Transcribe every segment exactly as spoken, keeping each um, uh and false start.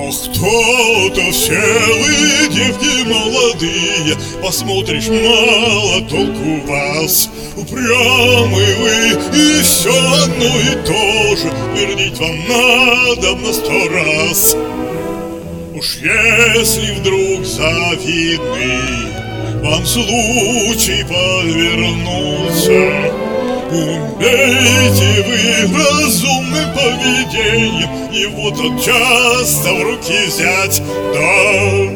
Ох, кто-то все вы, девки молодые, посмотришь, мало толку вас. Упрямы вы, и все одно и то же, твердить вам надо на сто раз. Уж если вдруг завидный вам случай подвернулся, умейте вы разумным поведением его тот часто в руки взять, да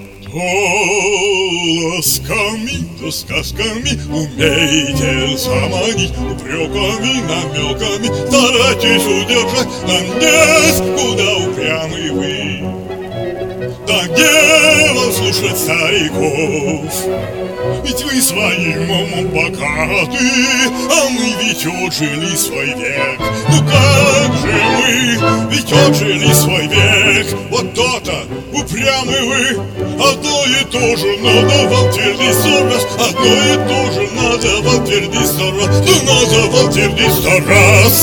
то ласками, то сказками умейте заманить, упреками, намеками старайтесь удержать, но нет, куда упрямый вы. Да где вам слушать стариков? Ведь вы своим умом богаты, а мы ведь отжили свой век. Ну как же мы, ведь отжили свой век. Вот то-то, упрямы вы, одно и то же надо вам твердить сто раз. Одно и то же надо вам твердить сто раз. Да надо вам твердить сто раз.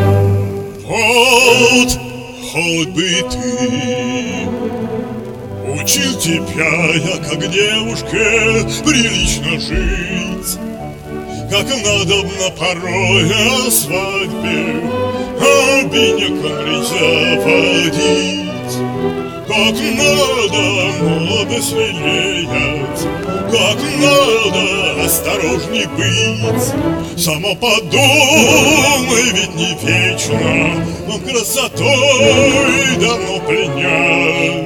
Вот, хоть бы ты учил тебя я, как девушке, прилично жить, как надобно порой о свадьбе обиняком речь заводить, как надо молодость лелеять, как надо осторожней быть. Само подумай, ведь не вечно вам красотой давно пленять.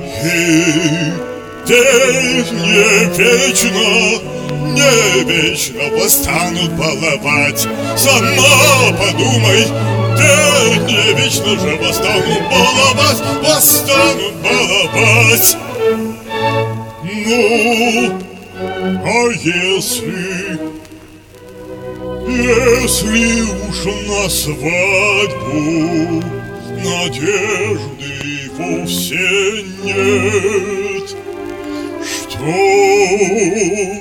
Ведь не вечно, не вечно вас станут баловать. Сама подумай, ведь не вечно же вас станут баловать, вас станут баловать. Ну, а если, если уж на свадьбу надежды вовсе нет, что ж,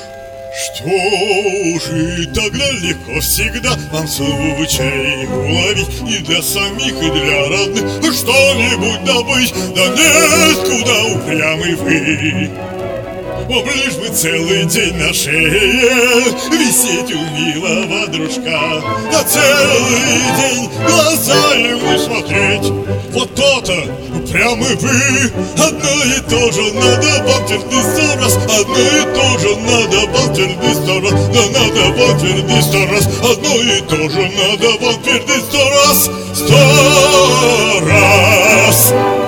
что ж, и тогда легко всегда вам случай уловить и для самих, и для родных что-нибудь добыть. Да нет, куда упрямый вы. О, лишь бы целый день на шее висеть у милого дружка, да целый день глаза ему смотреть. Вот то-то, упрямы вы, одно и то же надо вам твердить сто раз. Одно и то же надо вам твердить сто раз. Да надо вам твердить сто раз. Одно и то же надо вам твердить сто раз. Сто раз.